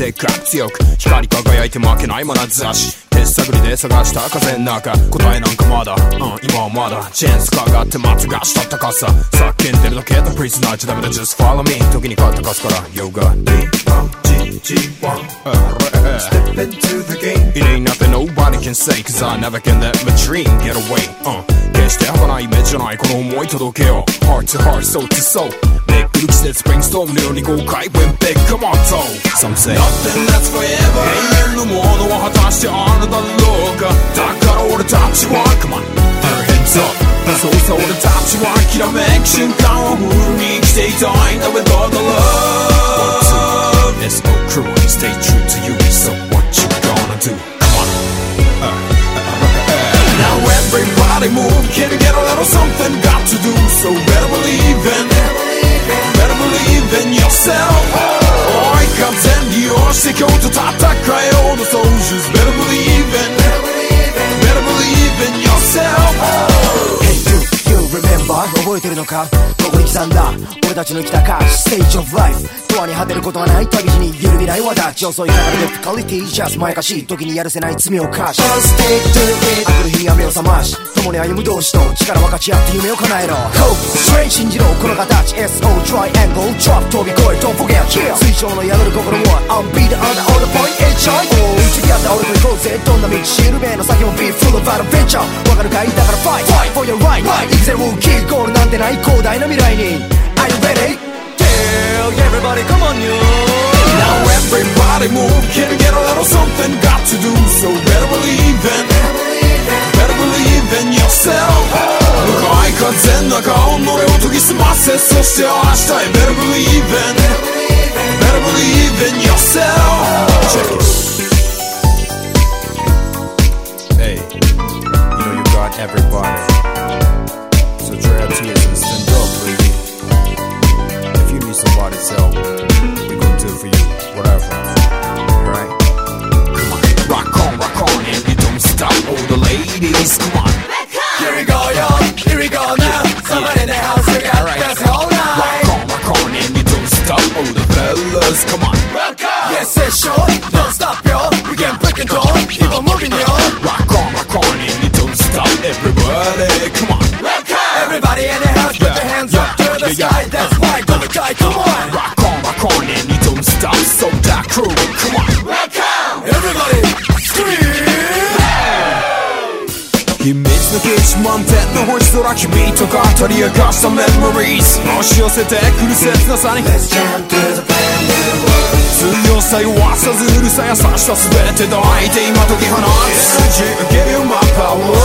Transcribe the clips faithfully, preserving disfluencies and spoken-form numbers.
wake up 強く光り輝いて負けない眼差し手探りで探した風の中答えなんかまだ、うん、今はまだチェーンスかかって待つがしたったかさ叫んでるだけだプリズナーじゃダメだ Just follow me 時に変わったかすから Yo got D one G G one Step into the game It ain't nothing nobody can say Cause I never can let my dream get away、uh, 決して儚い夢じゃないこの思い届けよ Heart to heart, soul to soul めくる季節 Brainstorm のように豪快 When big, come on, toe Some say Nothing lasts forever 永遠のものは果たしてあなただろうかだから俺たちは Come on, put our hands up そうさ俺たちはきらめく瞬間をフルに生きていたいんだ With all the love One, two, S O crew Stay true to you So what you gonna do? Come on uh, uh, uh, Now everybody move Can you get a little something got to do So better believe in Better believe in yourself 追い風に押して今日と戦いようの soldiers Better believe in Better believe in yourself Hey do you remember 覚えてるのかここに刻んだ俺たちの生きた歌詞 Stage of life 永遠に果てることはない旅路に揺るぎない私遅い流れで Difficulty Just まやかしい時にやるせない罪を犯し Just stick to it 明くる日に雨を覚まし共に歩む同士と力分かち合って夢を叶えろ Hope Strength 信じろこの形 エスオー Triangle Drop 飛び越え Don't forget Kill 水晶の宿る心は I'll be the other all the point Enjoy おう打ち合った俺と行こうぜどんな道しるべの先も Be full of adventure わかるかいだから Fight Fight for your right 行くぜ Rookie ゴールなんてない広大な未来に Are you ready? Everybody come on you Now everybody move Can you get a little something got to do So better believe in Better believe in yourself 向かい風の中己を研ぎ澄ませそして明日へ Better believe in Better believe in yourself Check it Hey You know you got everybody So dry your tears and stand up baby Somebody's help, we gon' do for you, whatever, right? Come on, rock on, rock on, and you don't stop, all the ladies, come on. Here we go, yo, here we go now. Somebody in the house, we got right. That's all night. Rock on, rock on, and you don't stop, all the fellas, come on. Rock on, yes, it's sure, don't stop, yo. We can break it all, keep on moving, yo. Rock on, rock on, and you don't stop, everybody, come on. Rock on, everybody in the house, put yeah, your hands yeah, up to the yeah, sky. Yeah. That's why, go to die, come on. Rock on, rock on, and you don't stop, so that crew, come on. Rock on, everybody, scream. 秘密の基地満点の星空君と語り明かしたメモリーズ押し寄せてくる切なさに Let's jump to the brand new world 強さ弱さずうるさ優しさ全て抱いて今解き放つ Give you my power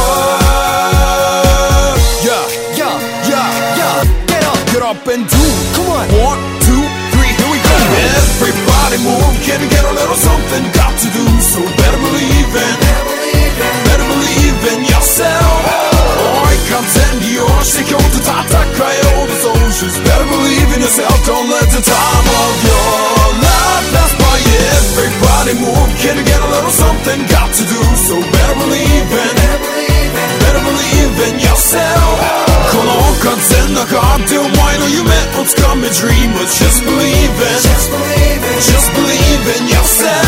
Yeah, Yeah, yeah, yeah Get up, get up and do Come on One, two, three, here we go Everybody move, can you get a little something got to do So better believe in Better believe in yourself 追い風に押して今日と戦えよう The soldiers Better believe in yourself Don't let the time of your life pass by Everybody move Can you get a little something got to do So better believe in Better believe in yourself この風の中でお前の夢をつかめ Dream Just believe in Just believe in Just believe in yourself